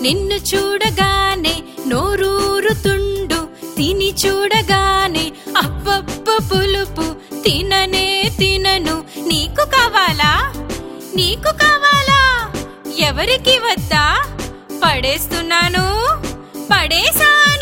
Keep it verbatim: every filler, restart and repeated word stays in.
నిన్ను చూడగానే నోరూరుతుండు, తిని చూడగానే అప్పప్ప పులుపు, తిననే తినను. నీకు కావాలా? నీకు కావాలా? ఎవరికి వద్దా? పడేస్తున్నాను, పడేసా.